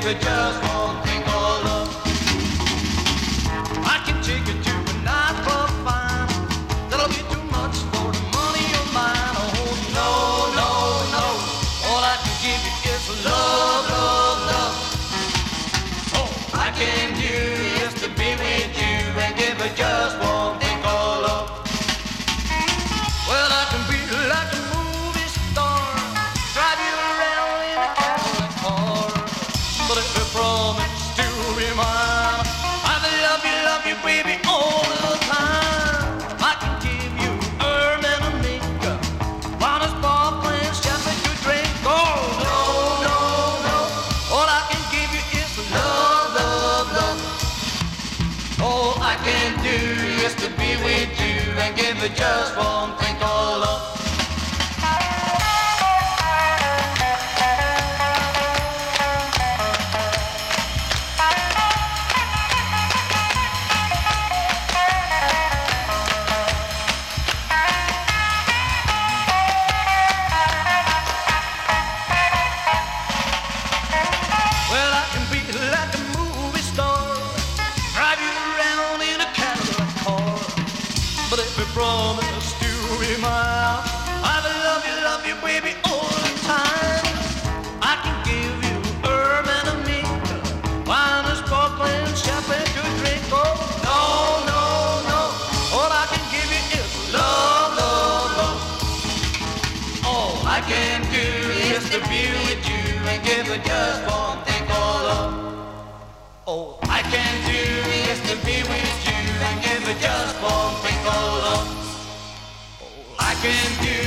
you just one thing called love. I can take you to a nightclub fine. That'll be too much for the money of mine. Oh no, no, no. All I can give you is love, love, love. All I can do is to be with you and give you just one thing called love. Well, I can be like a movie star, drive you around in a Cadillac car. But if you promise to be mine, I will love you, baby, all the time. I can give you herb and a makeup, wine and sparkling champagne to drink. Oh, no, no, no. All I can give you is love, love, love. All I can do is to be with you and give you just one thing called love. Well, I can be like a movie star, drive you around in a Cadillac car. But if you promise to be mine, I will love you, baby, all the time. I can give you herb and a makeup, wine and sparkling champagne to drink. Oh, no, no, no. All I can give you is love, love, love. All I can do is to be with you and give you just one thing called love. All I can do is to be with you and give you just one thing called love. All I can do